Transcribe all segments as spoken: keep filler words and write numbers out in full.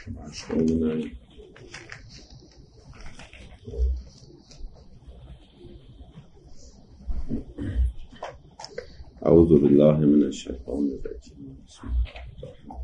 مشغول اعوذ بالله من الشیطان الرجیم. بسم الله.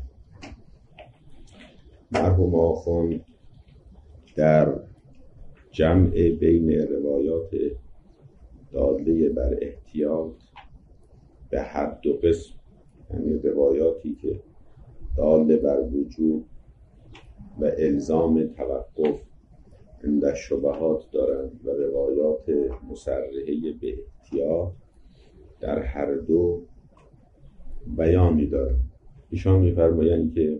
مرحوم آخوند در جمع بین روایات داله بر احتیاط به هر دو قسم، یعنی روایاتی که داله بر وجوب و الزام توقف عند الشبهات دارند و روایات مصرحه به احتیاط در هر دو بیانی دارند. ایشان می‌فرمایند که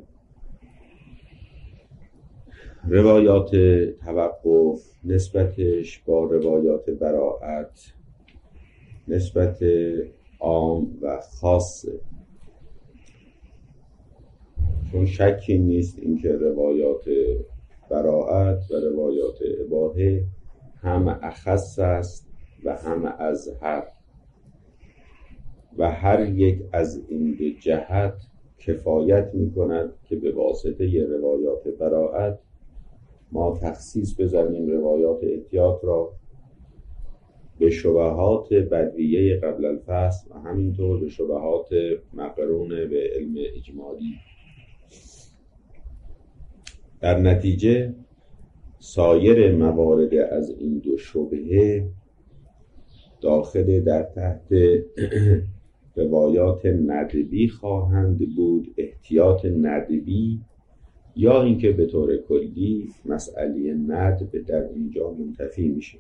روایات توقف نسبتش با روایات براءت نسبت عام و خاصه، چون شکی نیست اینکه روایات براءت و روایات اباحه هم اخص است و هم ازهر و هر یک از این دو جهت کفایت می کند که به واسطه روایات براءت ما تخصیص بزنیم روایات احتیاط را به شبهات بدویه قبل الفصل و همینطور به شبهات مقرون به علم اجمالی. در نتیجه سایر موارد از این دو شبهه داخل در تحت روایات ندبی خواهند بود، احتیاط ندبی، یا اینکه به طور کلی مسئله ندب در اینجا منتفی میشه.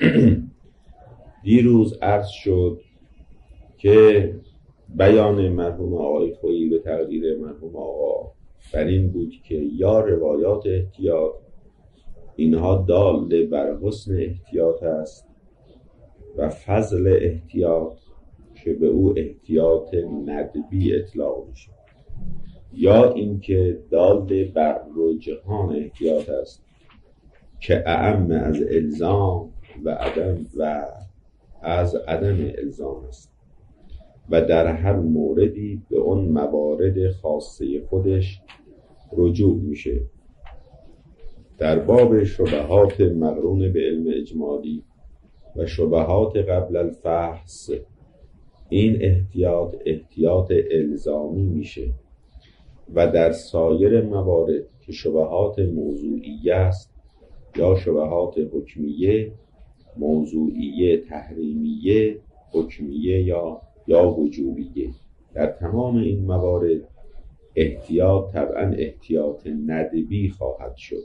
دیروز عرض شد که بیان مرحوم آقای خویی به تقدیر مرحوم آقا بر این بود که یا روایات احتیاط اینها دال بر حسن احتیاط است و فضل احتیاط که به او احتیاط ندبی اطلاق میشه، یا اینکه دال بر رجحان احتیاط است که اعم از الزام و عدم و از عدم الزام است و در هر موردی به اون موارد خاصه خودش رجوع میشه. در باب شبهات مقرون به علم اجمالی و شبهات قبل الفحص این احتیاط احتیاط الزامی میشه و در سایر موارد که شبهات موضوعیه است یا شبهات حکمیه، موضوعیه، تحریمیه، حکمیه یا یا وجوبیه، در تمام این موارد احتیاط طبعا احتیاط ندبی خواهد شد.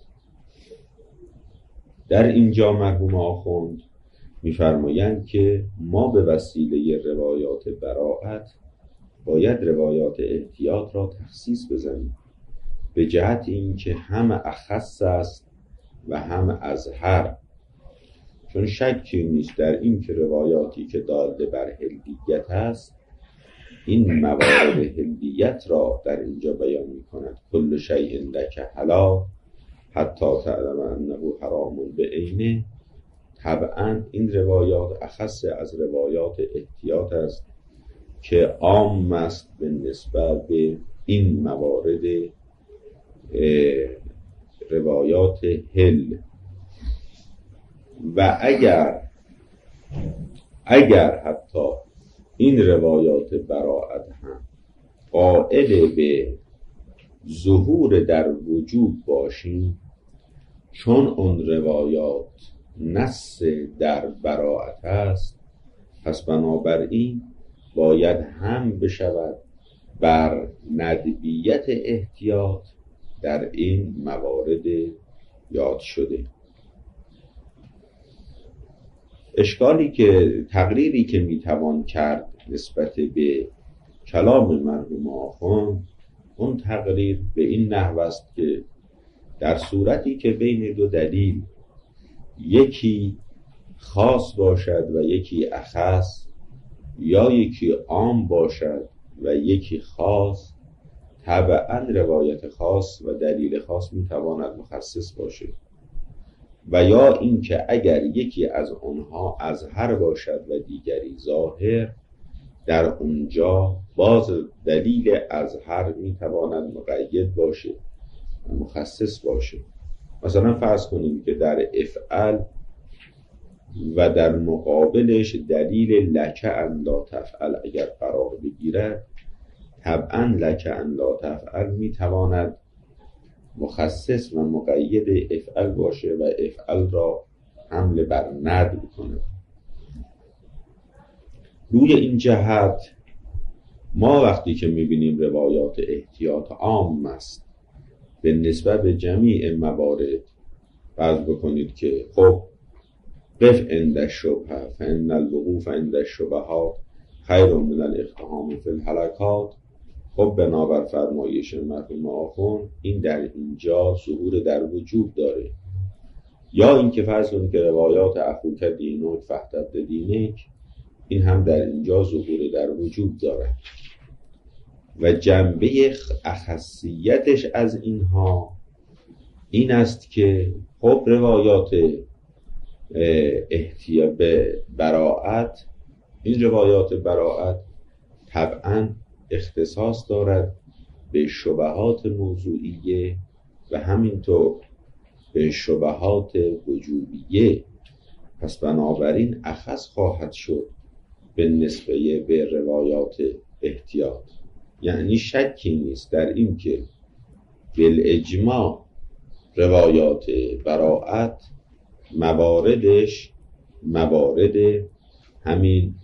در اینجا مرحوم آخوند می‌فرمایند که ما به وسیله روایات براءت باید روایات احتیاط را تخصیص بزنیم به جهت اینکه هم اخص است و هم ازهر، چون شکی نیست در این که روایاتی که داله بر حلیت است این موارد حلیت را در اینجا بیان می کند. کل شیء لک حلال حتی تعلم انه حرام بعینه. طبعا این روایات اخص از روایات احتیاط است که عام است به نسبت به این موارد روایات حل. و اگر اگر حتی این روایات براءت هم قائل به ظهور در وجوب باشیم، چون اون روایات نص در براءت است، پس بنابراین باید هم بشود بر ندبیت احتیاط در این موارد یاد شده. اشکالی که تقریری که میتوان کرد نسبت به کلام مرحوم آخوند، اون تقریر به این نحو است که در صورتی که بین دو دلیل یکی خاص باشد و یکی اخص، یا یکی عام باشد و یکی خاص، طبعا روایت خاص و دلیل خاص میتواند مخصص باشه، و یا اینکه اگر یکی از آنها ازهر باشد و دیگری ظاهر، در اونجا باز دلیل ازهر میتواند مقید باشه مخصص باشه. مثلا فرض کنیم که در افعل و در مقابلش دلیل لک ان لا تفعل اگر قرار بگیرد، طبعا لک ان لا تفعل میتواند مخصص و مقید افعل باشه و افعل را حمل بر ند بکنه. روی این جهت ما وقتی که میبینیم روایات احتیاط عام است به نسبت به جمیع موارد، فرض بکنید که خب قف عند الشبهه فان الوقوف عند الشبهات خیر من الاقتحام فی الهلکات. خب بنابر فرمایش مرحوم آخوند این در اینجا ظهور در وجود داره. یا اینکه فرض کنید که روایات اخوک دینک فاحتد دینک، این هم در اینجا ظهور در وجود داره و جنبه اخصیتش از اینها این است که خب روایات احتیاط به براءت، این روایات براءت طبعا اختصاص دارد به شبهات موضوعیه و همینطور به شبهات وجوبیه. پس بنابراین اخص خواهد شد به نسبه به روایات احتیاط. یعنی شکی نیست در این که بالاجماع روایات براءت مواردش موارد همین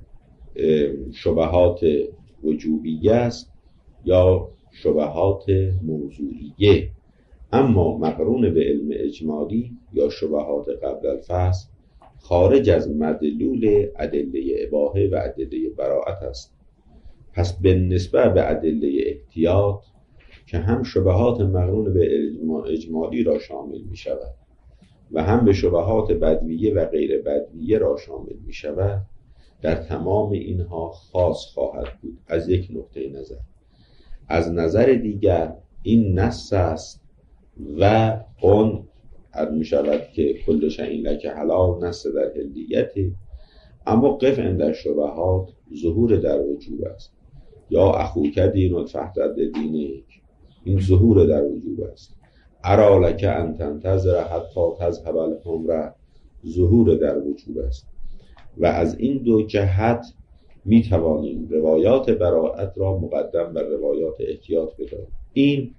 شبهات وجوبیه است یا شبهات موضوعیه، اما مقرون به علم اجمالی یا شبهات قبل الفصل خارج از مدلول ادله اباحه و ادله براءت است. پس به نسبت به ادله احتیاط که هم شبهات مقرون به اجمالی را شامل می شود و هم به شبهات بدویه و غیر بدویه را شامل می شود، در تمام اینها خاص خواهد بود از یک نقطه نظر. از نظر دیگر این نص است و اون می شود که کل شیء لک حلال نص در حلیت، اما قف عند الشبهات ظهور در وجوب است. یا اخوک دین فاحتد دینک، این ظهور در وجوب است. ارا لک ان تنتظر حتی تذهب الحمره، ظهور در وجوب است. و از این دو جهت می توانیم روایات براءت را مقدم بر روایات احتیاط بدانیم. این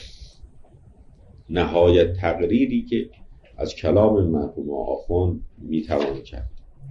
نهایت تقریری که از کلام مرحوم آخوند می توان کرد.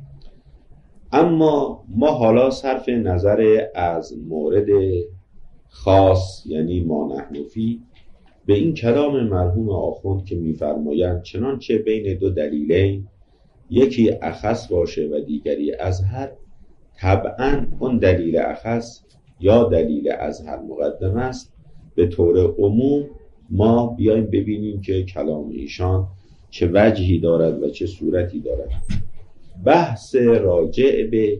اما ما حالا صرف نظر از مورد خاص یعنی ما نحن فی به این کلام مرحوم آخوند که می‌فرمایند چنانچه بین دو دلیلین یکی اخص باشه و دیگری اظهر، طبعاً اون دلیل اخص یا دلیل اظهر مقدم است. به طور عموم ما بیایم ببینیم که کلام ایشان چه وجهی دارد و چه صورتی دارد. بحث راجع به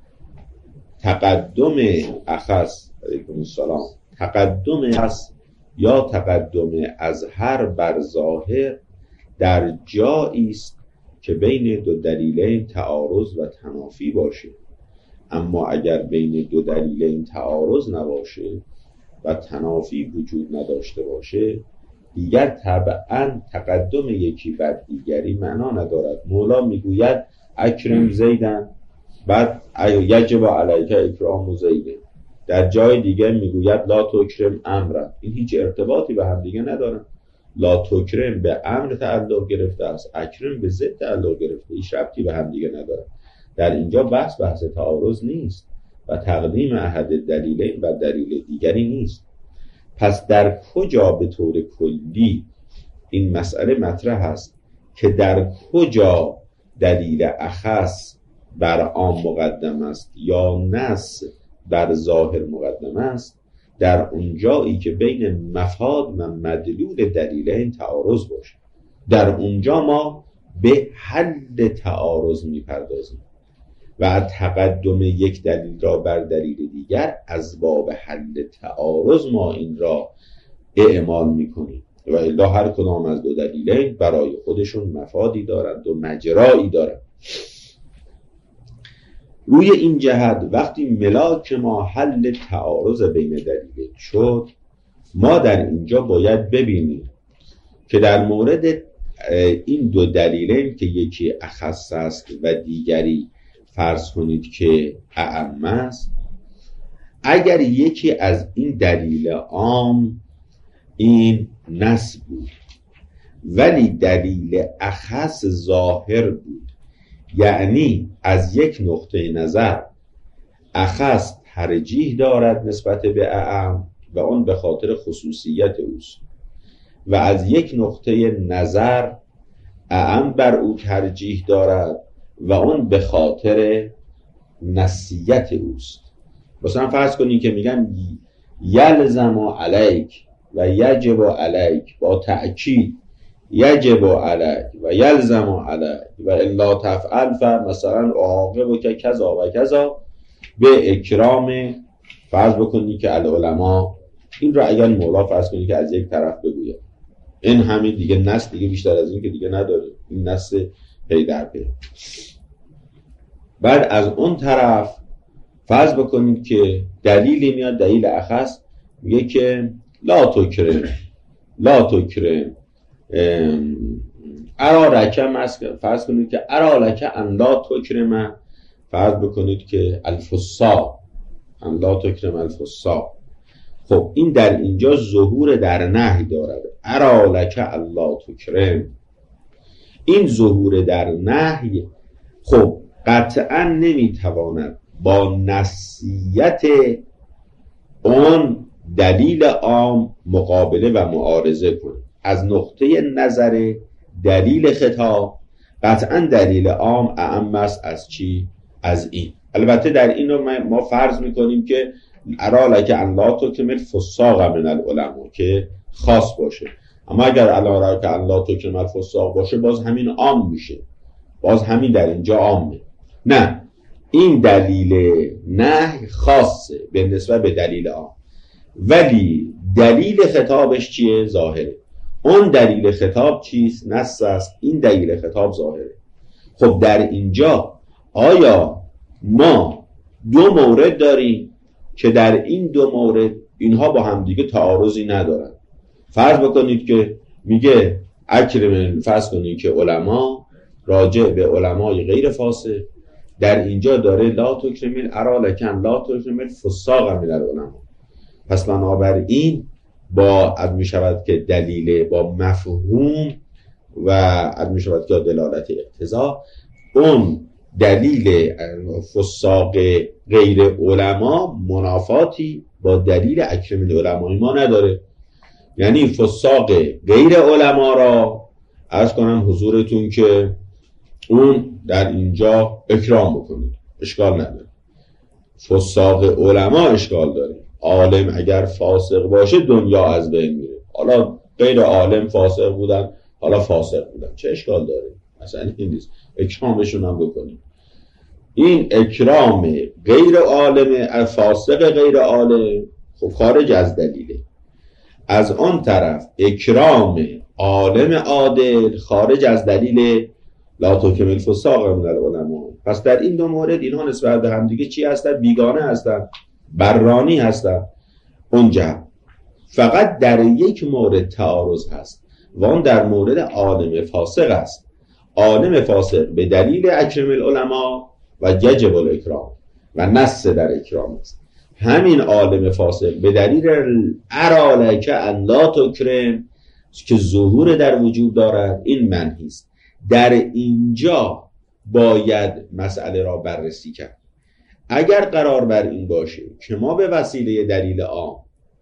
تقدم اخص علیکم السلام تقدم اخص یا تقدم اظهر بر ظاهر در جایی است که بین دو دلیلین تعارض و تنافی باشه. اما اگر بین دو دلیلین تعارض نباشه و تنافی وجود نداشته باشه، دیگر طبعا تقدم یکی بر دیگری معنا ندارد. مولا میگوید اکرم زیدن، بعد یجب علیک اکرام زیدن. در جای دیگر میگوید لا تکرم امر. این هیچ ارتباطی به هم دیگه ندارن. لا تکرم به امر تعلق گرفته است، اکرم به ضد تعلق گرفته، هیچ ربطی به هم دیگه ندارن. در اینجا بحث بحث تعارض نیست و تقدیم احد دلیلین بر دلیل دیگری نیست. پس در کجا به طور کلی این مسئله مطرح است که در کجا دلیل اخص بر عام مقدم است یا نص بر ظاهر مقدم است؟ در اونجایی که بین مفاد و مدلول دلیلین تعارض باشه، در اونجا ما به حل تعارض میپردازیم و تقدم یک دلیل را بر دلیل دیگر از باب حل تعارض ما این را اعمال میکنیم و الا هر کدام از دو دلیلین برای خودشون مفادی دارند و مجرایی دارند. روی این جهت وقتی ملاک ما حل تعارض بین دلیلین شد، ما در اینجا باید ببینیم که در مورد این دو دلیل که یکی اخص است و دیگری فرض کنید که اعم است، اگر یکی از این دلیل عام این نص بود ولی دلیل اخص ظاهر بود، یعنی از یک نقطه نظر اخص ترجیح دارد نسبت به اعم و اون به خاطر خصوصیت اوست و از یک نقطه نظر اعم بر او ترجیح دارد و اون به خاطر نسیت اوست. مثلا فرض کنید که میگن یلزم علیک و یجب علیک، با تأکید یجب علیک و یلزم علیک و الا تفعل فمثلا عاقب که کذا و کذا به اکرام، فرض بکنید که العلماء. این را اگر مولا فرض کنید که از یک طرف بگوید، این همین دیگه نص دیگه بیشتر از این که دیگه نداره، این نص پی در پی. بعد از اون طرف فرض بکنید که دلیلی میاد، دلیل اخص میگه که لا تکرم لا تکرم ارا رکم است، فرض کنید که ارا لک ان لا تکرم، فرض بکنید که الفساق ان لا تکرم الفساق. خب این در اینجا ظهور در نهی دارد، ارا لک ان لا تکرم. این ظهور در نهی خب قطعا نمیتواند با نسیت اون دلیل عام مقابله و معارضه کنه. از نقطه نظر دلیل خطاب قطعا دلیل عام اعم است از چی؟ از این. البته در این رو ما فرض میکنیم که ارا لک ان لا تکرم الفساق من العلماء که خاص باشه، اما اگر ارا لک ان لا تکرم الفساق باشه باز همین عام میشه، باز همین در اینجا عامه. نه، این دلیل نهی خاصه به نسبت به دلیل عام، ولی دلیل خطابش چیه؟ ظاهره. اون دلیل خطاب چیست؟ نص است. این دلیل خطاب ظاهره. خب در اینجا آیا ما دو مورد داریم که در این دو مورد اینها با هم دیگه تعارضی ندارن؟ فرض بکنید که میگه اکرم، فرض کنید که علما راجع به علمای غیر فاسق، در اینجا داره لا تکرمین ارا لکن لا تکرمین فساق من العلماء. پس بنابراین با عد می شود که دلیل با مفهوم و عد می شود که دلالت اقتضا، اون دلیل فساق غیر علما منافاتی با دلیل اکرم العلمای ما نداره. یعنی فساق غیر علما را عرض کنم حضورتون که اون در اینجا اکرام بکنید، اشکال نداره. فساق علما اشکال داره. عالم اگر فاسق باشه دنیا از بین میره، حالا غیر عالم فاسق بودن، حالا فاسق بودن، چه اشکال داره؟ مثلا این نیست، اکرامشون هم بکنیم. این اکرام غیر عالم، فاسق غیر عالم، خب خارج از دلیله. از آن طرف اکرام عالم عادل خارج از دلیل لا تکرم الفساق من العلماء. پس در این دو مورد اینها نسبت به هم دیگه چی هستن؟ بیگانه هستن، برانی هستن. اونجا فقط در یک مورد تعارض هست و اون در مورد عالم فاسق است. عالم فاسق به دلیل اکرم العلماء و یجب الاکرام و نص در اکرام است. همین عالم فاسق به دلیل ارا لک ان لا تکرم که ظهور در وجود دارد، این منهی است. در اینجا باید مسئله را بررسی کرد. اگر قرار بر این باشه که ما به وسیله دلیل عام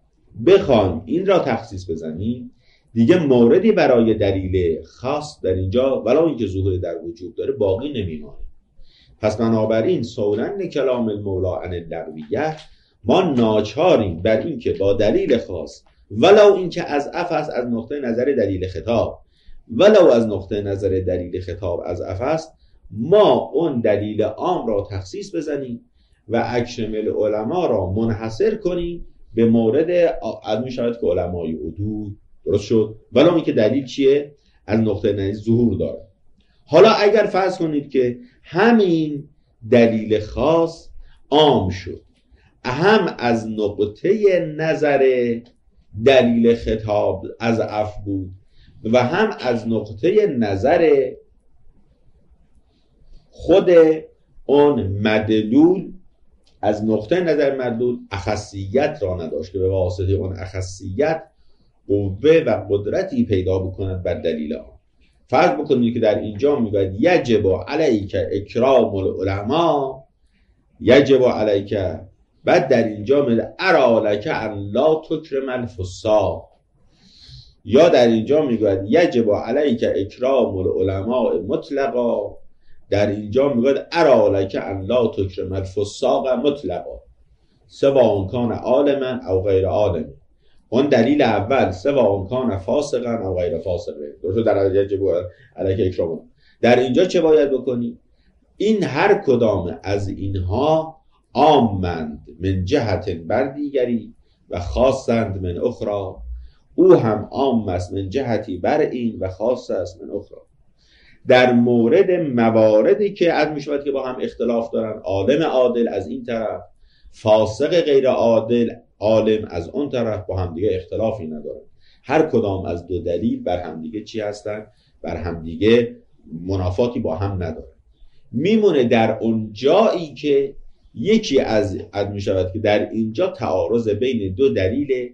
بخوایم این را تخصیص بزنیم، دیگه موردی برای دلیل خاص در اینجا ولو اینکه ظهور در وجود داره باقی نمیمانه. پس بنابراین سولن کلام المولا عن اللغویه، ما ناچاریم بر این که با دلیل خاص ولو اینکه از افس از نقطه نظر دلیل خطاب، ولو از نقطه نظر دلیل خطاب از افس، ما اون دلیل عام را تخصیص بزنیم و اکرم العلماء را منحصر کنیم به مورد عدم شود که علمای عدول. درست شد؟ ولو اینکه دلیل چیه؟ از نقطه نظر ظهور داره. حالا اگر فرض کنید که همین دلیل خاص عام شد، هم از نقطه نظر دلیل خطاب از اف بود و هم از نقطه نظر خود اون مدلول، از نقطه نظر مدلول اخصیت را نداشت که به واسطه اون اخصیت قوه و قدرتی پیدا بکند بر دلیل آن. فرض بکنید که در اینجا میگوید یجب علیک اکرام العلماء، یجب علیک، بعد در اینجا میگه ارا لک ان لا تکرم الفساق، یا در اینجا میگوید یجب علیک اکرام العلماء مطلقا، در اینجا میگوید ارا لک ان لا تکرم الفساق مطلقا سواء کان عالما او غیر عالم. اون دلیل اول سواء کان فاسقا او غیر فاسق، درسته؟ در یجب علیک اکرام. در اینجا چه باید بکنی؟ این هر کدام از اینها عامند من جهت بر دیگری و خاصند من اخرى، او هم عام است من جهتی بر این و خاص است من اخرى. در مورد مواردی که عد می شود که با هم اختلاف دارن، عالم عادل از این طرف، فاسق غیر عادل عالم از اون طرف، با هم دیگه اختلافی ندارن. هر کدام از دو دلیل بر هم دیگه چی هستن؟ بر هم دیگه منافاتی با هم ندارن. میمونه در اون جایی که یکی از عد می شود که در اینجا تعارض بین دو دلیل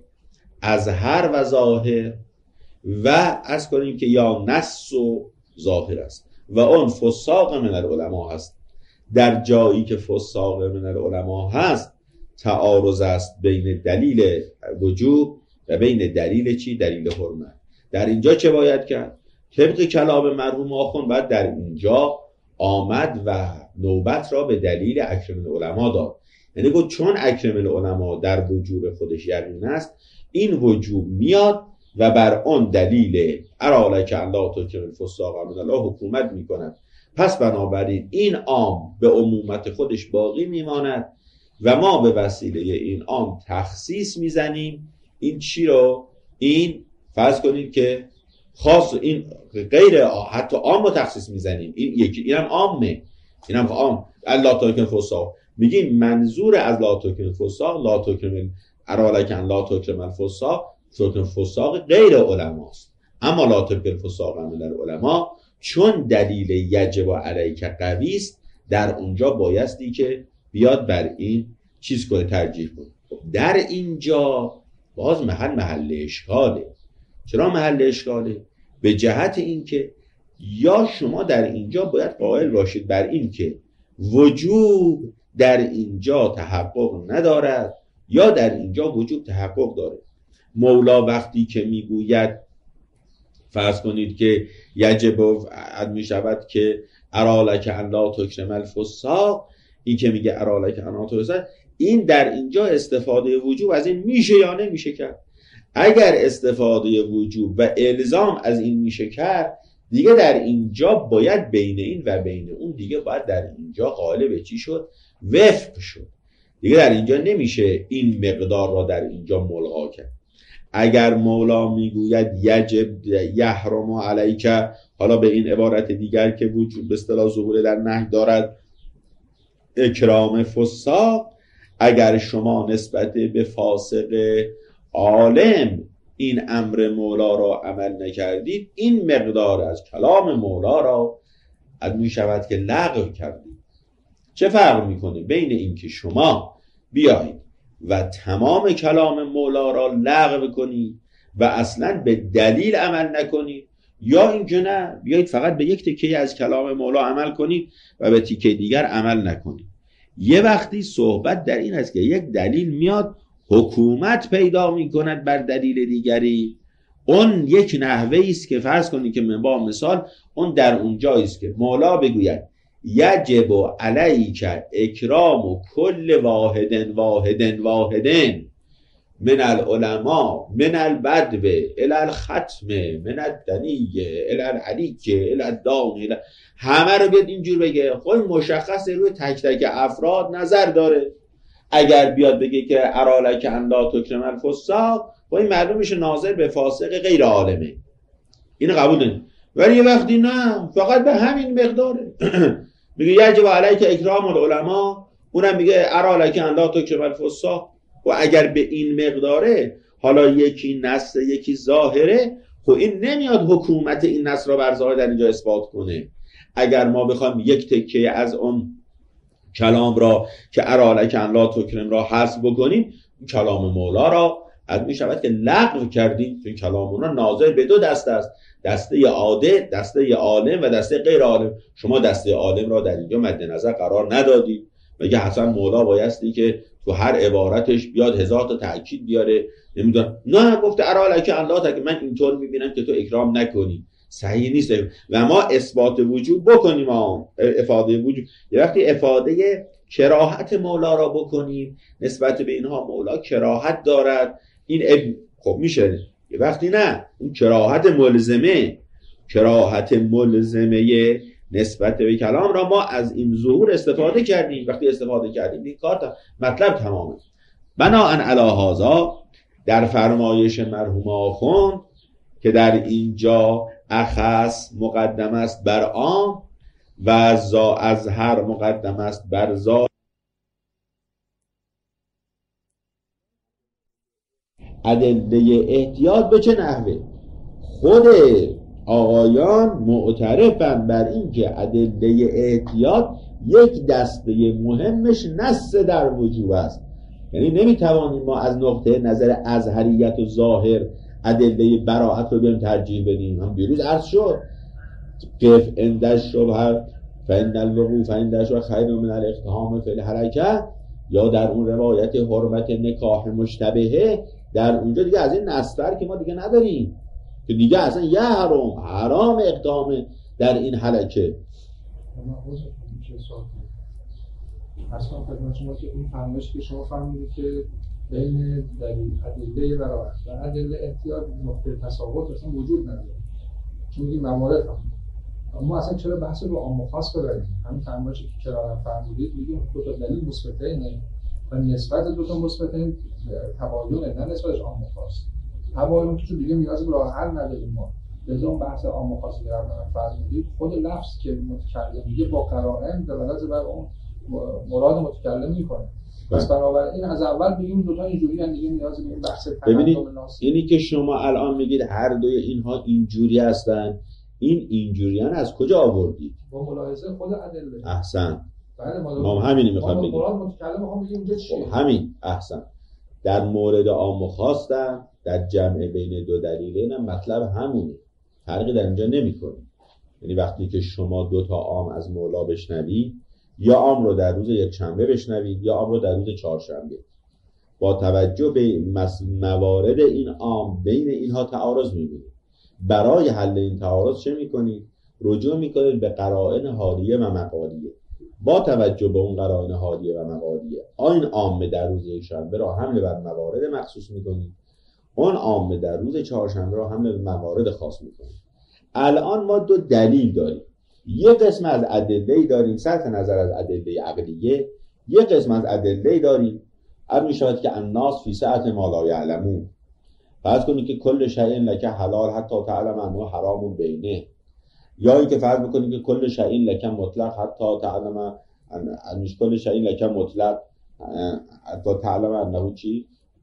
اظهر و ظاهر و از کنیم که یا نص و ظاهر است و اون فساق من العلماء هست. در جایی که فساق من العلماء هست تعارض است بین دلیل وجوب و بین دلیل چی؟ دلیل حرمت. در اینجا چه باید کرد؟ طبق کلام مرحوم آخوند باید در اینجا آمد و نوبت را به دلیل اکرم العلماء داد. یعنی گفت چون اکرم العلماء در وجوب خودش یقین است، این وجوب میاد و بر آن دلیل ارا لک ان لا تکرم الفساق من الله حکومت میکند. پس بنابراین این عام به عمومت خودش باقی میماند و ما به وسیله این عام تخصیص میزنیم. این چی رو؟ این فرض کنید که خاص، این غیر حتی عام رو تخصیص میزنیم. این یکی اینم عامه، اینم عام. لا تکرم الفساق میگیم منظور از لا تکرم الفساق لا تکرم ارا لک ان لا تکرم الفساق، تکرم الفساق غیر علماست. اما لا تکرم الفساق من العلماء چون دلیل یجب علیک قوی است، در اونجا بایستی که بیاد بر این چیز کنه، ترجیح کنه. در اینجا باز محل محل اشکاله. چرا محل اشکاله؟ به جهت این که یا شما در اینجا باید قائل باشید بر این که وجوب در اینجا تحقق ندارد یا در اینجا وجوب تحقق داره. مولا وقتی که میگوید فرض کنید که یجب می شود که ارا لک ان لا تکرم الفساق، این که میگه ارا لک ان لا تکرم الفساق، این در اینجا استفاده وجوب از این میشه یا نمیشه کرد؟ اگر استفاده وجوب و الزام از این میشه کرد، دیگه در اینجا باید بین این و بین اون دیگه باید در اینجا قائل به چی شد؟ وفق شد. دیگه در اینجا نمیشه این مقدار را در اینجا ملغا کرد. اگر مولا میگوید یجب یحرم علیک، حالا به این عبارت دیگر که وجود به اصطلاح ظهور در نهی دارد، اکرام فساق، اگر شما نسبت به فاسق عالم این امر مولا را عمل نکردید، این مقدار از کلام مولا را از می شود که لغو کردید. چه فرق میکنه بین این که شما بیایید و تمام کلام مولا را لغو کنید و اصلا به دلیل عمل نکنید، یا اینکه نه بیایید فقط به یک تکه از کلام مولا عمل کنید و به تکه دیگر عمل نکنید؟ یه وقتی صحبت در این است که یک دلیل میاد حکومت پیدا میکند بر دلیل دیگری، اون یک نحوه است که فرض کنید که من با مثال اون در اون جایی است که مولا بگوید یجب علیک اکرام کل واحد واحد واحد من العلماء من البدو الی الختم من الدنیه الی العلیکه الی الدان، همه رو بیاد اینجور بگه. خب مشخصه روی تک تک افراد نظر داره. اگر بیاد بگه که ارا لک ان لا تکرم الفساق، خب این معلوم میشه ناظر به فاسق غیر عالمه، اینو قبول داریم. ولی یه وقتی نه فقط به همین مقداره میگه یجب علیک اکرام العلماء، اونم میگه ارا لک ان لا تکرم الفساق. و اگر به این مقداره، حالا یکی نص یکی ظاهره، خب این نمیاد حکومت این نصر و برزها در اینجا اثبات کنه. اگر ما بخوایم یک تکه از اون کلام را که ارالک ان لا تکرم را حذف بکنیم، کلام مولا را از می شود که لغو کردیم. چون کلام مولا ناظر به دو دسته است، دسته عاده، دسته عالم و دسته غیر عالم. شما دسته عالم را در اینجا مد نظر قرار ندادید. مگه حسن مولا بایستی که تو هر عبارتش بیاد هزار تا تأکید بیاره؟ نمیدونم، نه گفته ارالک ان لا تکرم، من اینطور میبینم که تو اکرام نکنی. صحیح نیست. و ما اثبات وجود بکنیم، ما افاده وجود، یه وقتی افاده کراهت مولا را بکنیم نسبت به اینها مولا کراهت دارد، این اب... خب میشه. یه وقتی نه، اون کراهت ملزمه، کراهت ملزمه نسبت به کلام را ما از این ظهور استفاده کردیم. وقتی استفاده کردیم این کار مطلب تمامه. بناءً علی هذا در فرمایش مرحوم آخوند که در اینجا اخص مقدم است بر عام و زا از هر مقدم است بر زا، ادله احتیاط به چه نحوه؟ خود آقایان معترفن بر این که ادله احتیاط یک دسته مهمش نص در وجوب است. یعنی نمیتوانیم ما از نقطه نظر ازهریت و ظاهر ادله براءت رو بیاریم ترجیح بدیم. هم دیروز عرض شد قف اندش شبه فإن الوقوف اندش و خیر من الاقتحام فی الحرکه، یا در اون روایت حرمت نکاح مشتبهه، در اونجا دیگه از این نصر که ما دیگه نداریم که دیگه اصلا یه حرام حرام اقدام در این حلقه. اصلا خدمت شما که این فرمایشی که شما فرمودید که بین دلیل ادله براءت و ادله احتیاط نقطه تساوت اصلا وجود نداره، چون میگیم موارد هم. اما اصلا چرا بحث رو عام و خاص ببریم؟ همین فرمایشی که چرا فرمودید میگیم دو تا دلیل مثبتینه و نسبت دو تا مثبتین تباینه، نه نسبتش عام و خاص. تباین که چون دیگه نیاز به راه حل نداریم ما. لذا اون بحث عام و خاصی که قبلا فرمودید خود لفظ که متکلم میگه با قرائن دلالت بر اون مراد متکلم میکنه. پس بنابراین از اول بگیم دو تا اینجوری ان، دیگه نیاز به این بحث تمام ناس. اینی که شما الان میگید هر دوی اینها اینجوری هستن، این اینجوریان از کجا آوردید؟ با ملاحظه خود ادله. احسن. بله ما همینی میخوام بگیم. مراد متکلم میخوام بگیم اینجا چیه؟ همین. احسن. در مورد عام و خاص در جمع بین دو دلیلین هم مطلب همونه. فرقی در اینجا نمیکنه. یعنی وقتی که شما دو تا عام از مولا بشنوید، یا عام رو در روز یک شنبه بشنوید یا عام رو در روز چهارشنبه، با توجه به موارد این عام بین اینها تعارض می‌بینید. برای حل این تعارض چه می‌کنید؟ رجوع می‌کنید به قرائن حالیه و مقالیه. با توجه به اون قرائن حالیه و مقالیه، این عام در روز یک شنبه را حمل بر موارد مخصوص می‌کنید، اون عام در روز چهارشنبه را حمل بر موارد خاص می‌کنید. الان ما دو دلیل داریم. یه قسم از ادله‌ای داریم صرف نظر از ادله عقلیه، یه قسم از ادله‌ای داریم اب میشود که الناس فی سعت ما لا یعلمون. فرض کنید که کل شیء لک حلال حتی تعلم انه حرام بینه، یا اینکه فرض بکنید که کل شیء لک مطلق حتی تعلم ان کل شیء لک مطلق حتی تعلم انه چی؟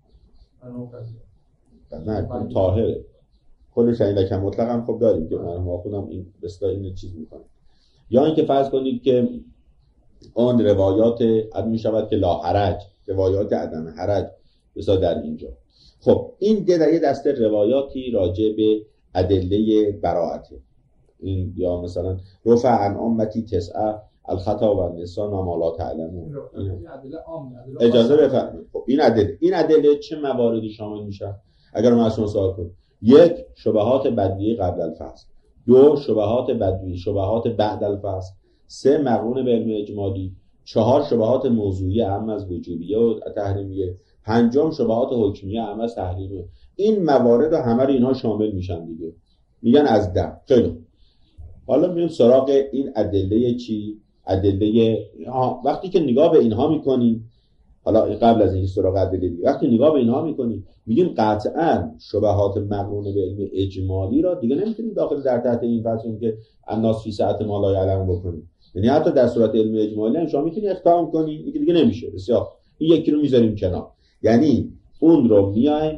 نه طاهر. کل شیء لک مطلق هم خب داریم که ما خودم این بسیار این چیز میکنم. یا اینکه فرض کنید که اون روایات اد میشود که لا حرج، روایات عدم حرج بسیار در اینجا. خب این در یه دسته روایاتی راجع به ادله براءته. این یا مثلا رفع عن امتی تسعه الخطا و النسیان و ما لا تعلمون. این ادله عامه. اجازه بفرمایید. خب این ادله این ادله چه مواردی شامل میشن؟ اگر ما از شما سوال کنیم، یک شبهات بدیهی قبل الفصل، دو شبهات بدیهی شبهات بعد الفصل، سه مقرون به علم اجمالی، چهار شبهات موضوعی اهم از وجوبیه و تحریمیه، پنجم شبهات حکمیه اهم از تحریمیه. این موارد همه رو اینها شامل میشن دیگه. میگن از ده. خیلی حالا میریم سراغ این ادله چی؟ ادله وقتی که نگاه به اینها میکنیم، حالا قبل از اینکه سراغ ادله دیگه، وقتی نگاه به اینها میکنیم میگیم قطعاً شبهات مقرون به علم اجمالی را دیگه نمیتونیم داخل در تحت این فصل که الناس فی سعت ما لا یعلمون بکنیم. یعنی حتی در صورت علم اجمالی هم شما میتونی اقدام کنی، دیگه دیگه نمیشه. بسیار این یکی رو میذاریم کنار. یعنی اون رو میایم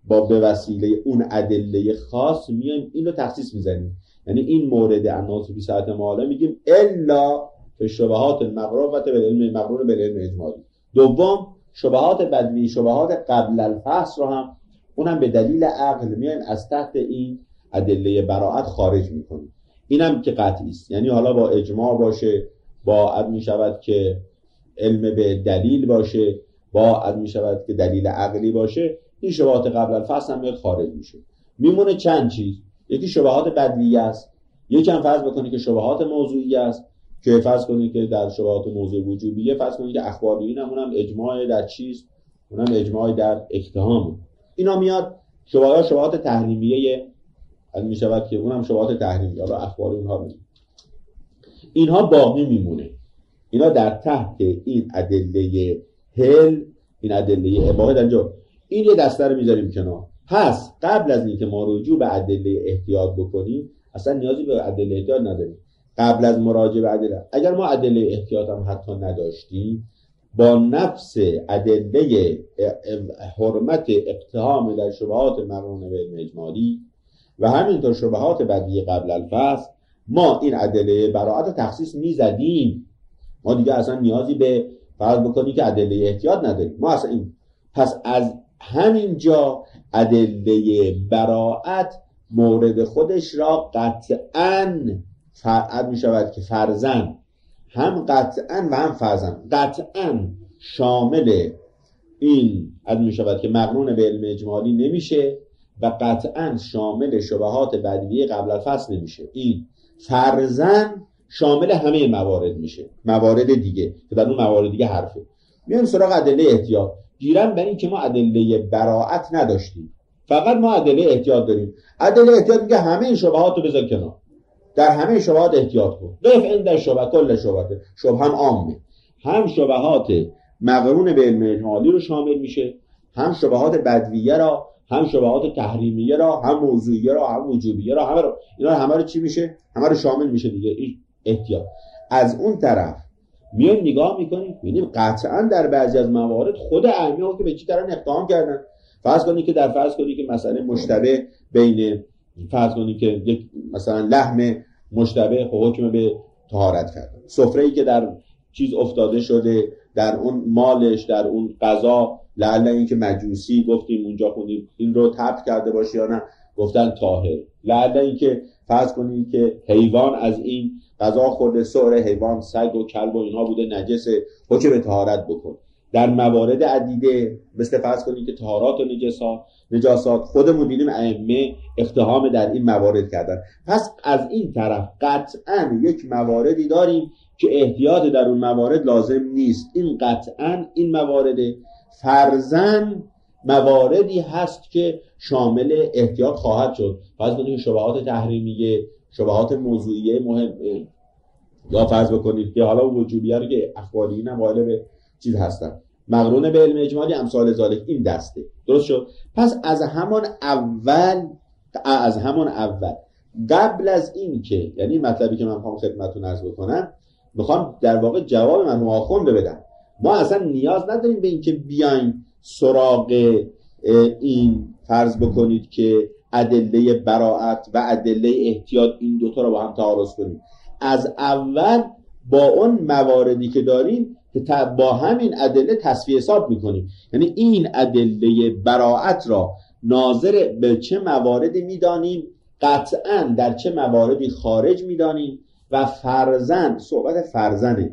با به وسیله اون ادله خاص میایم این رو تخصیص میزنیم. یعنی این مورد الناس فی ساعت معاله میگیم الا فی شبهات المغرورة بالعلم مغرور بالعلم اجمالی. دوم شبهات بدوی، شبهات قبل الفحص رو هم اونم به دلیل عقل میایم از تحت این ادله براءت خارج میکنیم. اینم که قطعی است، یعنی حالا با اجماع باشه، با عد میشود که علم به دلیل باشه، با عد میشود که دلیل عقلی باشه، این شبهات قبل الفحص هم میاد خارج میشه. میمونه چند چیز. یکی شبهات بدویه است، یکم فرض بکنید که شبهات موضوعیه است که فرض کنید که در شبهات موضوع وجوبیه فرض کنید که اخباریین هم اونم اجماع در چیز، اونم اجماع در اقتهام. اینا میاد شبهات شبهات تحریمیه می شود که اونم شبهات تحریمیه، حالا اخبار اونها میمونه. اینها باقی میمونه. اینا در تحت این ادله هل، این ادله اباحه در اینجا این یه دسته رو میذاریم کنار. پس قبل از اینکه ما رجوع به ادله احتیاط بکنیم اصلا نیازی به ادله احتیاط نداریم. قبل از مراجعه به ادله، اگر ما ادله احتیاط هم حتی نداشتیم، با نفس ادله حرمت اقتهام در شبهات مقرونه به علم اجمالی و همینطور شبهات بدیهی قبل الفحص ما این ادله براءت تخصیص میزدیم. ما دیگه اصلا نیازی به فرض بکنی که ادله احتیاط نداریم. ما اصلا این پس از همینجا ادله براءت مورد خودش را قطعاً فرعت می شود که فرضاً هم قطعاً و هم فرضاً قطعاً شامل این اد می شود که مقرون به علم اجمالی نمیشه و قطعاً شامل شبهات بدیهی قبل الفحص نمیشه. این فرضاً شامل همه موارد میشه. موارد دیگه که در اون موارد دیگه حرفه. میایم سراغ ادله احتیاط. گیرم بر این که ما ادله براءت نداشتیم، فقط ما ادله احتیاط داریم. ادله احتیاط میگه همه این شبهات رو بذار کنار، در همه شبهات احتیاط کن. قف عند شبهه کل شبهه. شبهه هم عامه، هم شبهات مقرون به علم اجمالی رو شامل میشه، هم شبهات بدویه را، هم شبهات تحریمیه را، هم موضوعیه را، هم وجوبیه را، همه رو اینا همه رو چی میشه؟ همه رو شامل میشه دیگه این احتیاط. از اون طرف میایم نگاه میکنیم ببینیم قطعا در بعضی از موارد خود ائمه ها که به چی دارن اقدام کردن. فرض کنید که در فرض کنید که مثلا مشتبه بین فرض کنید که یک مثلا لحم مشتبه حکم به طهارت کرده، سفره‌ای که در چیز افتاده شده، در اون مالش، در اون غذا لعل این که مجوسی گفتیم اونجا خوندیم این رو تبت کرده باشه یا نه، گفتن طاهر. لعل این که فرض کنید که حیوان از این غذا خورده، سعر حیوان سگ و کلب و اینها بوده نجسه، حکم به طهارت بکن. در موارد عدیده مثل فرض کنید که طهارات و نجاسات نجاسات خودمون دیدیم ائمه اقتهام در این موارد کردن. پس از این طرف قطعا یک مواردی داریم که احتیاط در اون موارد لازم نیست. این قطعا این موارد فرضاً مواردی هست که شامل احتیاط خواهد شد. فرض کنید شبهات تحریمیه، شبهات موضوعیه مهم، یا فرض بکنید که حالا وجوبیه رو که اخباریین هم قائل به چیز هستن، مقرون به علم اجمالی، امثال ذالک، این دسته. درست شد؟ پس از همان اول از همان اول قبل از این که، یعنی مطلبی که من میخوام خدمتتون عرض بکنم، میخوام در واقع جواب مرحوم آخوند بدم. ما اصلا نیاز نداریم به این که بیایم سراغ این فرض بکنید که ادله براءت و ادله احتیاط این دوتا رو با هم تعارض کنیم. از اول با اون مواردی که داریم که با همین ادله تصفیه حساب میکنیم. یعنی این ادله براءت را ناظر به چه مواردی میدانیم، قطعا در چه مواردی خارج میدانیم و فرضاً، صحبت فرضاًه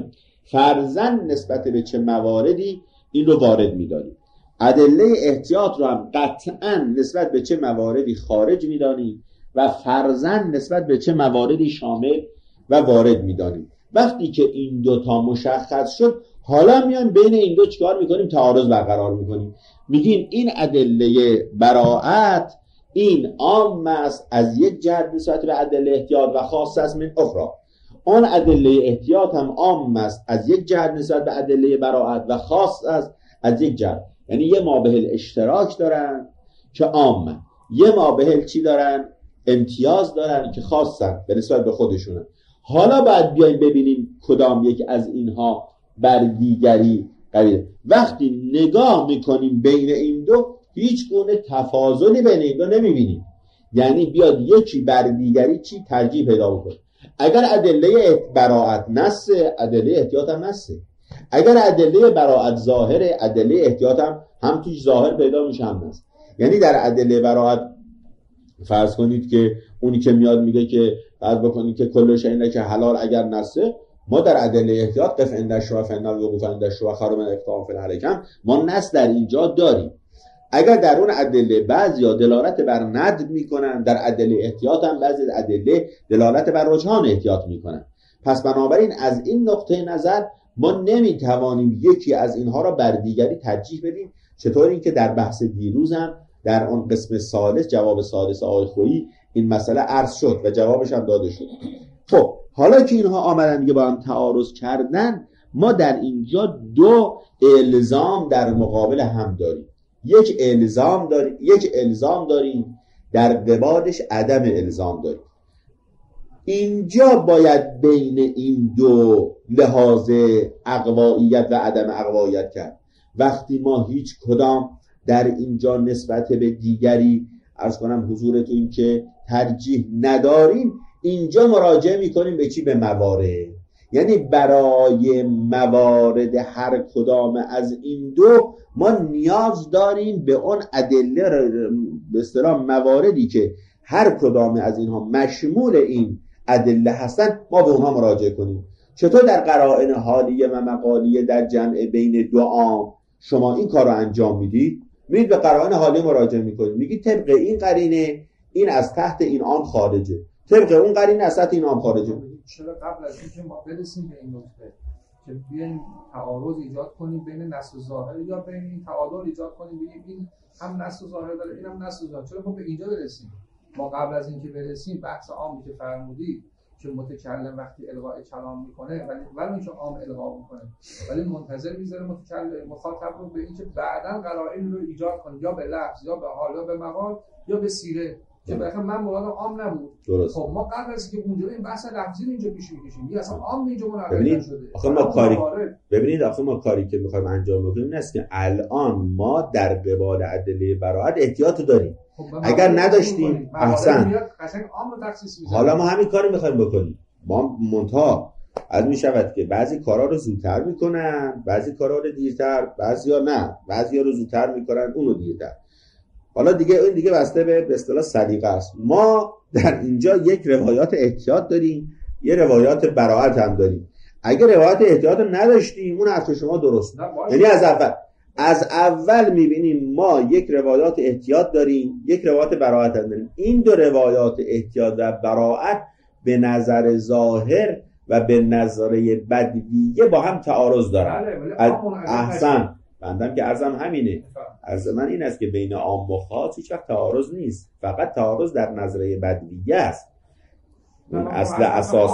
فرضاً نسبت به چه مواردی این رو وارد میدانیم. ادله احتیاط رو هم قطعا نسبت به چه مواردی خارج میدانیم و فرضاً نسبت به چه مواردی شامل و وارد میدانیم. وقتی که این دو تا مشخص شد، حالا میان بین این دو چیکار میکنیم؟ تعارض برقرار میکنیم. میگیم این ادله براءت این عام است از یک جهت نسبت به ادله احتیاط و خاص است من اخرى. آن ادله احتیاط هم عام است از یک جهت نسبت به ادله براءت و خاص است از یک جهت. یعنی یه مابهل اشتراک دارن که عامن، یه مابهل چی دارن؟ امتیاز دارن که خاصن به نسبت به خودشونن. حالا باید بیایم ببینیم کدام یک از اینها بر دیگری قویه. وقتی نگاه میکنیم بین این دو، هیچ گونه تفاضلی بین این دو نمیبینید. یعنی بیاد یکی بر دیگری چی ترجیح پیدا بکنه. اگر ادله براءت نصه، ادله احتیاط هم نصه. اگر ادله براءت ظاهره، ادله احتیاط هم هم توش ظاهر پیدا میشه هم نصه. یعنی در ادله براءت فرض کنید که اونی که میاد میگه که فرض بکنید که کل شیء که حلال اگر نصه، ما در ادله احتیاط قف عند الشبهه فإن الوقوف عند الشبهه خیر من الاقدام فی الحکم ما نص در اینجا داریم. اگر در اون ادله بعضیا دلالت بر ندب میکنن، در ادله احتیاط هم بعضی ادله دلالت بر رجحان احتیاط میکنن. پس بنابراین از این نقطه نظر ما نمیتوانیم یکی از اینها را بر دیگری ترجیح بدیم. چطور این که در بحث دیروز هم در اون قسم ثالث جواب ثالث آقای خویی این مسئله عرض شد و جوابش هم داده شد. خب حالا که اینها آمدن دیگه با هم تعارض کردن، ما در اینجا دو الزام در مقابل هم داریم. یک الزام داریم یک الزام داریم در قبالش عدم الزام داریم. اینجا باید بین این دو لحاظ اقواییت و عدم اقواییت کرد. وقتی ما هیچ کدام در اینجا نسبت به دیگری عرض کنم حضورتون که ترجیح نداریم، اینجا مراجعه میکنیم به چی؟ به موارد. یعنی برای موارد هر کدام از این دو ما نیاز داریم به اون ادله، به اصطلاح مواردی که هر کدام از اینها مشمول این ادله هستن ما به اونها مراجعه کنیم. چطور در قرائن حالیه و مقالیه در جمع بین دو عام شما این کار رو انجام میدید؟ میرید به قرائن حالیه مراجعه میکنید، میگید طبق این قرینه این از تحت این عام خارجه، طبق اون قرینه از تحت این عام خارجه. چرا قبل از اینکه ما برسیم به این نقطه که بیایم تعارض ایجاد کنیم بین نص و ظاهر یا بین این تعادل ایجاد کنیم بگیم این هم نص و ظاهر داره اینم نص و ظاهر، چرا ما به اینجا برسیم؟ ما قبل از اینکه برسیم بحث عامی که فرمودید که متکلم وقتی الغاء کلام میکنه ولی ولی اینکه عام الغا میکنه ولی منتظر میذاره متکلم مخاطب رو به اینکه بعداً قرائن رو ایجاد کنه یا به لفظ یا به حال یا به مقال یا به سیره که بخاطر من مراد عام نبود. درست. خب ما قبل از اینکه اونجا این بحث لفظی رو اینجا پیش می‌کشیم یا اصلا عام اینجا منعقد نشده. آخه ما کاری ببینید آخه ما کاری که می‌خوایم انجام بدیم این است که الان ما در قبال ادله براءت احتیاط داریم. خب اگر نداشتیم احسن حالا ما همین کارو می‌خوایم بکنیم. ما منتها از میشود که بعضی کارا رو زودتر میکنن، بعضی کارا رو دیرتر، بعضیا نه، بعضیا رو زودتر میکنن اونو دیرتر. حالا دیگه این دیگه بسته به اصطلاح سلیقه است. ما در اینجا یک روایات احتیاط داریم، یه روایات براءت هم داریم. اگه روایات احتیاط نداشتیم اون حرف شما درست. یعنی از اول از اول میبینیم ما یک روایات احتیاط داریم، یک روایات براءت هم داریم. این دو روایات احتیاط و براءت به نظر ظاهر و به نظریه بدویه با هم تعارض دارن. احسن بندم که عرضم همینه. عرض من این است که بین عام و خاص هیچ وقت تعارض نیست، فقط تعارض در نظریه بدویه است. اون اصل اساس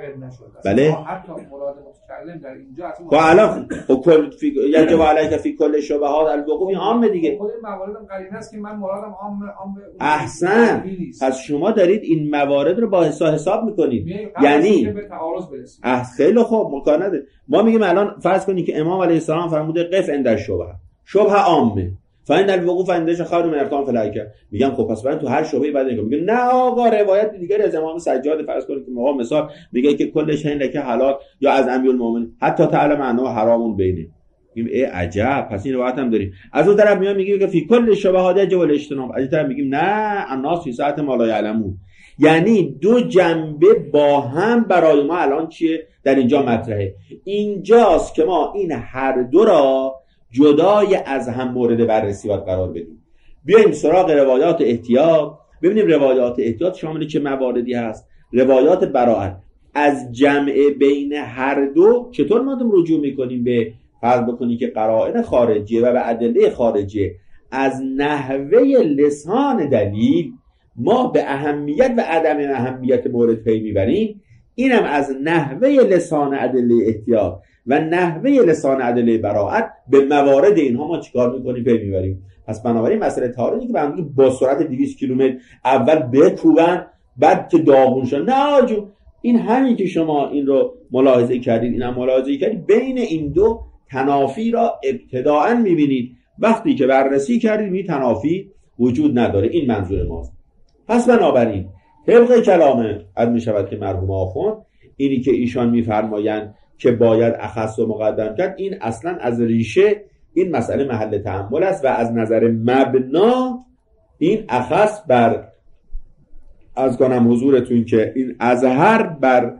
بله. حتی مراد متکلم در اینجا خب الان کل یجب علیک فی کل شبهات الوقوف عام دیگه. خود مواردم قرینه است که من مرادم عام عام احسن. پس شما دارید این موارد رو با حساب حساب میکنید، یعنی به تعارض برسید. خیلی خوب مکانه ده. ما میگیم الان فرض کنید که امام علیه السلام فرموده قف عند الشبهه، شبهه عامه فإن الوقوف عندش خیر من الاقدام فی الحکم. میگم خب پس برای تو هر شبهه‌ای بعد میگم میگه نه آقا روایت دیگری از امام سجاد فرض کنید که موقع مثال میگه که کل شیء که حلال یا از امیرالمومنین حتی تعلم انه حرامون بینه. میگیم ای عجب، پس این روایت هم داریم. از اون طرف میاد میگه که فی کل شبهات یجب الاجتناب، از این طرف میگیم نه الناس فی ساعت ما لا یعلمون. یعنی دو جنبه با هم برای ما الان چیه در اینجا مطرحه. اینجاست که ما این هر دو را جدای از هم مورد بررسی باید قرار بدیم. بیایم سراغ روایات احتیاط، ببینیم روایات احتیاط شامل چه مواردی هست. روایات براءت از جمع بین هر دو چطور ما رجوع میکنیم به فرض بکنیم که قرائن خارجیه و به ادله خارجیه. از نحوه لسان دلیل ما به اهمیت و عدم اهمیت مورد پی میبریم. اینم از نحوه لسان ادله احتیاط و نحوه لسان ادله براءت به موارد اینها ما چیکار میکنیم پی میبریم. پس بنابراین مسئله تعارضی که به هم با سرعت دویست کیلومتر اول بکوبن بعد که داغون شن، نه آجو این همین که شما این رو ملاحظه کردید، اینم ملاحظه کردید، بین این دو تنافی را ابتداءً میبینید وقتی که بررسی کردیم این تنافی وجود نداره. این منظور ماست. پس بنابراین طبق کلام از می شود که مرحوم آخوند، اینی که ایشان میفرمایند که باید اخص و مقدم کرد، این اصلا از ریشه این مسئله محل تأمل است و از نظر مبنا این اخص بر از کنم حضورتون که این اظهر بر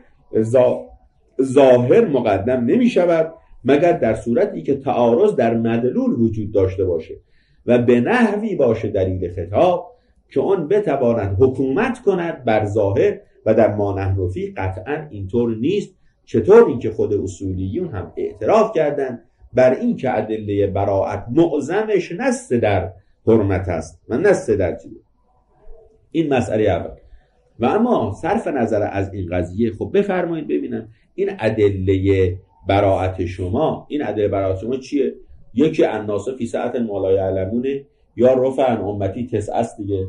ظاهر مقدم نمی شود مگر در صورتی که تعارض در مدلول وجود داشته باشه و به نحوی باشه دلیل خطاب که اون بتواند حکومت کند بر ظاهر و در ما نحن فیه قطعا اینطور نیست. چطور؟ این که خود اصولیون هم اعتراف کردن بر این که ادله براءت معظمش نص در حرمت است و نص در چیه. این مسئله اول. و اما صرف نظر از این قضیه خب بفرمایید ببینم این ادله براءت شما، این ادله براءت شما چیه؟ یکی الناس فی سعة ما لا یعلمونه یا رفع عن امتی تسع است دیگه.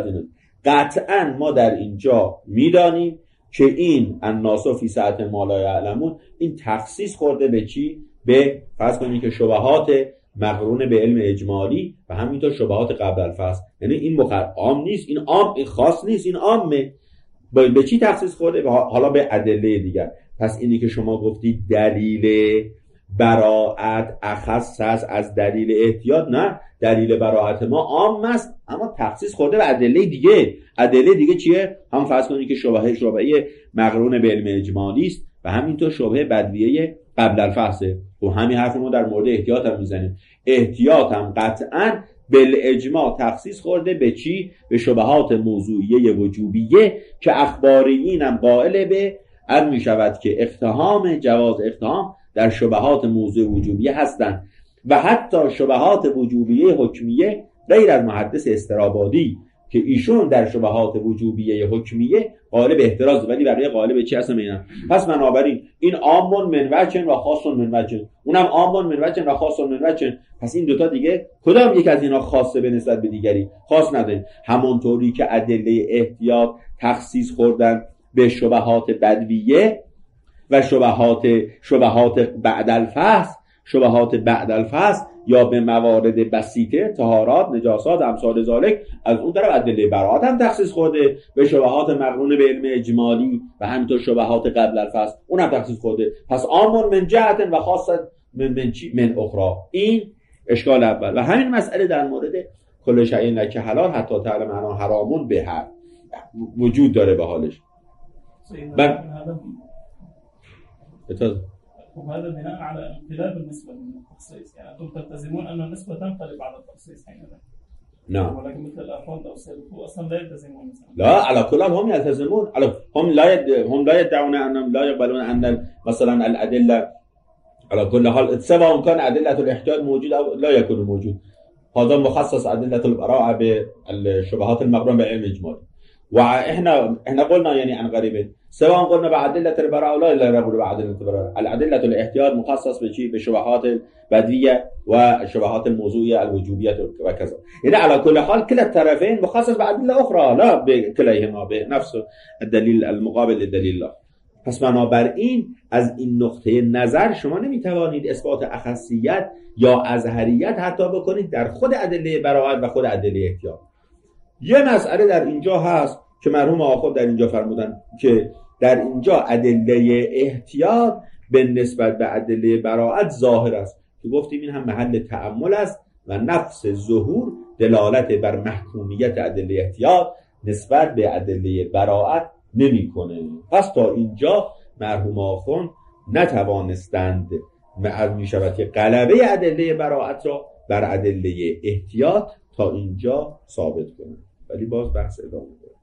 قطعا ما در اینجا میدانیم که این الناس فی سعة ما لا یعلمون این تخصیص خورده به چی؟ به فرض کنید که شبهات مقرون به علم اجمالی و همینطور شبهات قبل الفصل. یعنی این مقرر عام نیست، این عام، این خاص نیست، این عامه. به چی تخصیص خورده؟ حالا به ادله دیگر. پس اینی که شما گفتید دلیل براءت اخص است از دلیل احتیاط، نه، دلیل براءت ما عام است اما تخصیص خورده به ادله دیگه. ادله دیگه چیه؟ هم فرض کنید که شبهه شبهه مقرون به علم اجمالی است و همینطور شبهه بدویه قبل الفحصه. و همین حرف ما در مورد احتیاط هم میزنیم. احتیاط هم قطعاً بالاجماع تخصیص خورده به چی؟ به شبهات موضوعیه وجوبیه که اخباریین هم قائل به ان می شود که اقتحام جواز اقتحام در شبهات موضوع وجوبیه هستند و حتی شبهات وجوبیه حکمیه غیر از محدث استرابادی که ایشون در شبهات وجوبیه حکمیه قائل به احتراز ولی بقیه قائل به چی هستن اینا. پس بنابراین این عام من وجه و خاص من وجه، اونم عام من وجه و خاص من وجه. پس این دوتا دیگه کدام یک از اینا خاصه به نسبت به دیگری؟ خاص نداره. همونطوری که ادله احتیاط تخصیص خوردن به شبهات بدویه و شبهات شبهات بعد الفحص، شبهات بعد الفحص یا به موارد بسیطه طهارات نجاسات امثال ذالک، از اون طرف ادله براءت هم تخصیص خورده به شبهات مقرون به علم اجمالی و همینطور شبهات قبل الفحص اونم تخصیص خورده. پس عام من جهت و خاص من من چی من اخرى. این اشکال اول. و همین مسئله در مورد کل شیء لک حلال حتی تعلم انه حرامون به هر وجود داره به حالش. بل وهذا بناء على انقلاب النسبة من التخصيص، يعني أنتم تلتزمون أن النسبة تنقلب بعد التخصيص حينئذ. نعم. ولكن مثل الأخوان أو السلفوا أصلا لا يلتزمون مثلا. لا على كل هم يلتزمون، على هم لا يد... هم لا يدعون أنهم لا يقبلون أن مثلا الأدلة على كل حال سواء كان أدلة الاحتياط موجود أو لا يكون موجود. هذا مخصص أدلة البراءة بالشبهات المقرونة بالعلم الإجمالي. واحنا احنا قلنا يعني عن قريب سواء قلنا بعدلة البراءة ولا لا نقول بعدلة البراءة. الأدلة الاحتياط مخصص بشيء بشبهات البدوية والشبهات الموضوعية الوجوبية وكذا. يعني على كل حال كلا الطرفين مخصص بأدلة أخرى لا بكليهما بنفس الدليل المقابل للدليل لا. پس بنابراین از این نقطه نظر شما نمیتوانید اثبات اخصیت یا ازهریت حتی بکنید در خود ادله براءت و خود ادله احتیاط. یه مسئله در اینجا هست که مرحوم آخوند در اینجا فرمودن که در اینجا ادله احتیاط به نسبت به ادله براءت ظاهر است که گفتیم این هم محل تأمل است و نفس ظهور دلالت بر محکومیت ادله احتیاط نسبت به ادله براءت نمی‌کنه. پس تا اینجا مرحوم آخوند نتوانستند معلوم می‌شود که غلبه ادله براءت را بر ادله احتیاط تا اینجا ثابت کنند. ولی باز بحث ادامه داره.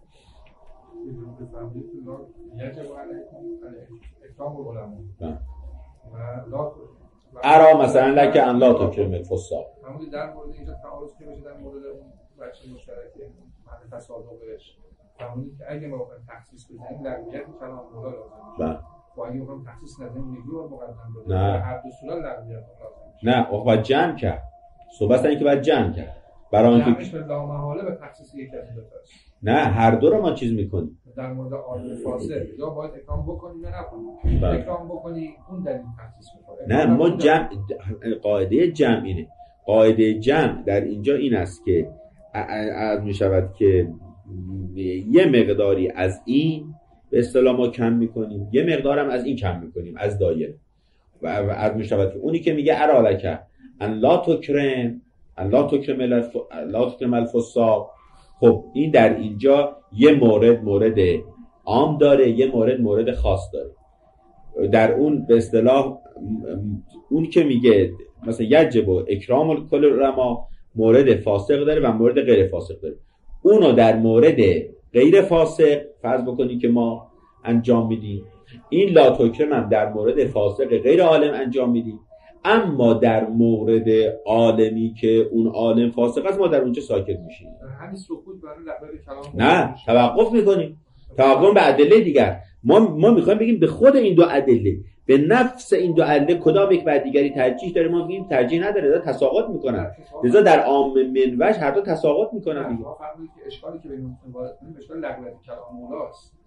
ارا مثلا لکه ان لا تکرم الفساق. همون در مورد اینجا تعارض که میشه در مورد اون بچه مشترک محل تصادقش. همونی که اگه ما بخوایم تخصیص بزنیم لغویت کلام مولا لازم میشه. و اگه بخوایم تخصیص ندیم میگیم و مقدم بده. نه. هر دو صورت لغویت لازم میشه. نه، او باید جمع کرد. صحبت اینه که باید جمع کرد. برای اینکه جمعش به لامحاله به تخصیص یک از دو تاست. نه، هر دو رو ما چیز میکنیم. در مورد عادل فاصل یا باید اکرام بکنی یا نکنی. اکرام بکنی اون دلیل تخصیص میکنه. نه، ما جمع قاعده جمع اینه. قاعده جمع در اینجا این است که از می شود که یه مقداری از این به اصطلاح ما کم میکنیم، یه مقدارم از این کم میکنیم از دایره و از می شود که اونی که میگه ارالکه ان لا تکرم ان لا تکرم الف... لا تکرم الفساق، خب این در اینجا یه مورد مورد عام داره، یه مورد مورد خاص داره. در اون به اصطلاح اون که میگه مثلا یجب و اکرام الکل العلماء مورد فاسق داره و مورد غیر فاسق داره. اونو در مورد غیر فاسق فرض بکنی که ما انجام میدیم، این لا تکرم هم در مورد فاسق غیر عالم انجام میدیم، اما در مورد عالمی که اون عالم فاسق است ما در اونجا ساکت میشیم. همین سکوت برای لغو کلام نه، توقف میکنیم، توقف به ادله دیگر. ما ما میخوایم بگیم به خود این دو ادله، به نفس این دو ادله کدام یک بر دیگری ترجیح داره. ما میگیم ترجیح نداره، داره تساقط میکنن. لذا در عام منوش هر دو تساقط میکنن دیگه. ما فهمیدیم که اشکالی که بین وارد کنیم اشکال لغو کلام مولاست.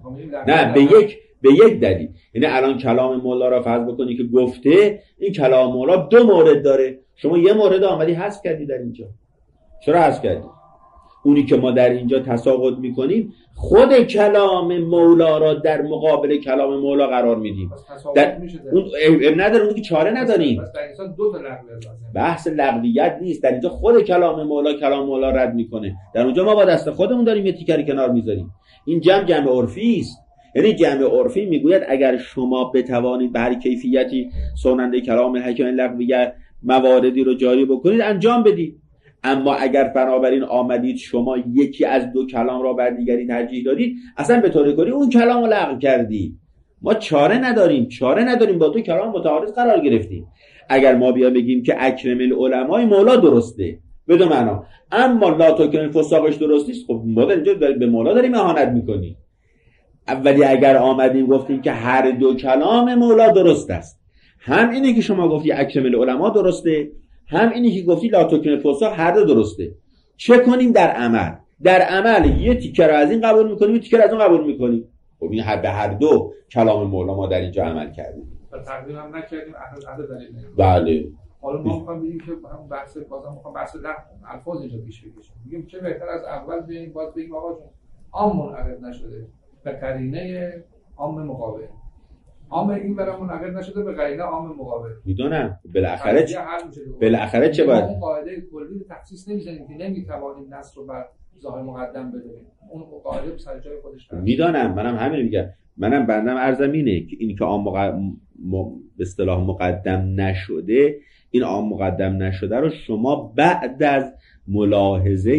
نه به یک به یک دلیل. یعنی الان کلام مولا را فرض بکنی که گفته این کلام مولا دو مورد داره، شما یه مورد آمدی حذف کردی در اینجا. چرا حذف کردی؟ اونی که ما در اینجا تساقط میکنیم خود کلام مولا را در مقابل کلام مولا قرار میدیم. در اون اب نداره، اون که چاره نداریم. پس در اینجا دو تا لغو لازمه. بحث لغویت نیست، در اینجا خود کلام مولا کلام مولا رد میکنه. در اونجا ما با دست خودمون داریم یه تیکری کنار میذاریم. این جمع جمع عرفی است. یعنی جمع عرفی میگوید اگر شما بتوانید به هر کیفیتی سننده کلام حکیم لغویت مواردی رو جاری بکنید انجام بدید. اما اگر بنابراین آمدید شما یکی از دو کلام را بر دیگری ترجیح دادید، اصلا به طور کلی اون کلام رو لغو کردید. ما چاره نداریم، چاره نداریم با دو کلام متعارض قرار گرفتیم. اگر ما بیا بگیم که اکرم العلماء مولا درسته بدون معنا، اما لا تکرم الفساقش درست نیست، خب ما در اینجا به مولا داریم اهانت میکنیم. اولی اگر آمدیم گفتیم که هر دو کلام مولا درست است، هم اینه که شما گفتی اکرم العلماء درسته، هم اینی که گفتی لا تکرم الفساق، هر دو درسته. چه کنیم در عمل؟ در عمل یه تیکه رو از این قبول میکنیم، یه تیکه رو از اون قبول میکنیم. خب این به هر دو کلام مولا ما در اینجا عمل کردیم و تقدیم هم نکردیم اهل دلیل. بله. حالا ما میخوام بگیم که هم بحث بازم میخوام بحث الفاظ اینجا پیش بکشیم. میگیم چه بهتر از اول بیایم باز بگیم آقا جون عام منعقد نشده به قرینه عام مقابل، عام این برای منعقد نشده به قرینه عام مقابل. میدونم بالاخره چه بالاخره چه باید اون قاعده کلی تخصیص نمیزنیم که نمیتوانیم نص رو بر ظاهر مقدم بدونیم. اون قاعده سر جای خودش هست. میدونم، منم همین میگم. منم بندم عرضم اینه که این که عام مق... م... به اصطلاح مقدم نشده، این عام مقدم نشده رو شما بعد از ملاحظه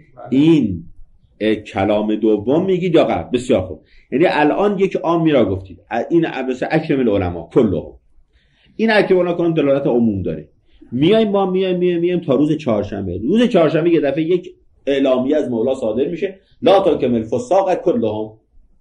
این کلام دوم میگید یا قبل. بسیار خوب. یعنی الان یک عام میرا گفتید این مثلا اکرم العلماء کلهم، این اکرم العلماء کلهم دلالت عموم داره. میایم ما میایم میایم میایم تا روز چهارشنبه. روز چهارشنبه یه دفعه یک اعلامیه از مولا صادر میشه لا تکرم الفساق کلهم.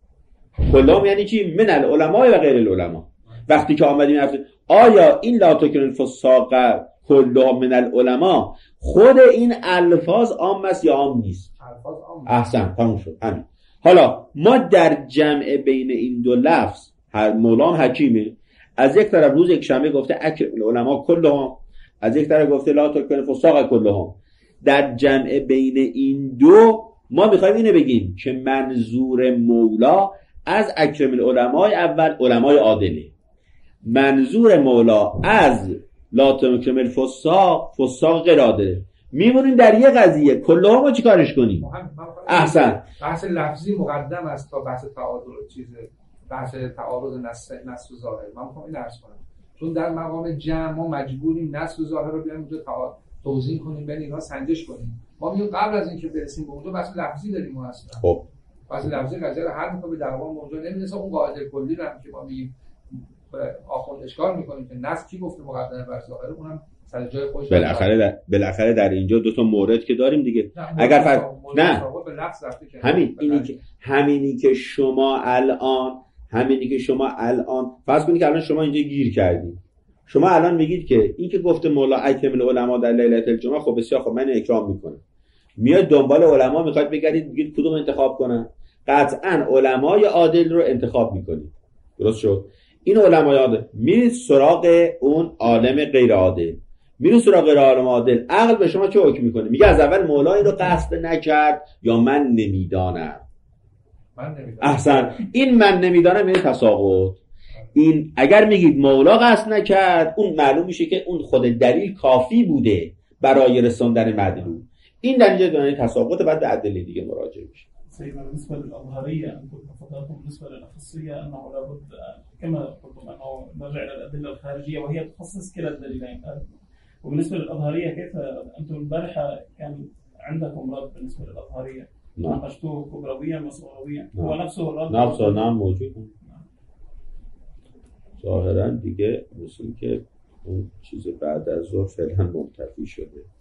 کلهم یعنی چی؟ من العلماء و غیر العلماء. وقتی که آمدیم گفتیم آیا این لا تکرم الفساق کلهم من العلماء خود این الفاظ عام است یا عام نیست؟ الفاظ عام. احسن، تموم شد. همین. حالا ما در جمع بین این دو لفظ هر مولام حکیمه از یک طرف روز یک شنبه گفته اکرم العلماء کلهم، از یک طرف گفته لا تکرم الفساق کلهم. در جمع بین این دو ما میخوایم اینو بگیم که منظور مولا از اکرم العلماء اول علمای عادله، منظور مولا از لا تکرم الفساق فساق غیر عادله. میمونیم در یه قضیه کلهم رو چی کارش کنیم؟ احسن. بحث لفظی مقدم است تا بحث تعارض چیز بحث تعارض نص نص و ظاهر. من میخوام این درس کنم چون در مقام جمع ما مجبوریم نص و ظاهر رو بیایم اونجا توضیح کنیم، بین اینا سنجش کنیم. ما میگیم قبل از اینکه برسیم به اونجا بحث لفظی داریم ما اصلا. خب بحث لفظی قضیه رو حل می‌کنه به دعوا موضوع نمی‌رسه. اون قاعده کلی رو هم که ما میگیم آخوند اشکال می‌کنیم که نص کی گفته مقدمه بر ظاهر، اونم سر جای خودش. بالاخره در بالاخره در اینجا دو تا مورد که داریم دیگه. اگر فرض نه همین اینی که همینی که شما الان همینی که شما الان فرض کنید که الان شما اینجا گیر کردید. شما الان میگید که این که گفته مولا اکرم العلماء در لیله الجمعه، خب بسیار خب من اکرام میکنم. میاد دنبال علما میخواد بگردید میگید کدوم انتخاب کنن؟ قطعا علمای عادل رو انتخاب میکنید. درست شد؟ این علمای عادل میرید سراغ اون عالم غیر عادل، میره سراغ غیر عالم عادل. عقل به شما چه حکم میکنه؟ میگه از اول مولا این رو قصد نکرد یا من نمیدانم. من نمیدانم. احسن، این من نمیدانم میره تساقط. این اگر میگید مولا قصد نکرد، اون معلوم میشه که اون خود دلیل کافی بوده برای رساندن مدلول. این دلیل دانه تساقط، بعد به ادله دیگه مراجعه میشه. سيدنا بالنسبة للأظهرية أنتم فضلتم بالنسبة للأخصية أنه لابد كما قلتم أنه نرجع إلى الأدلة الخارجية وهي تخصص كلا الدليلين. وبالنسبة للأظهرية كيف أنتم البارحة كان عندكم رد بالنسبة للأظهرية؟ ناقشتوه كبرويا وصغرويا؟ هو نفسه الرد؟ نفسه نعم موجود. ظاهرا دیگه مثل که اون چیز بعد از ظهر فعلا منتفی شده.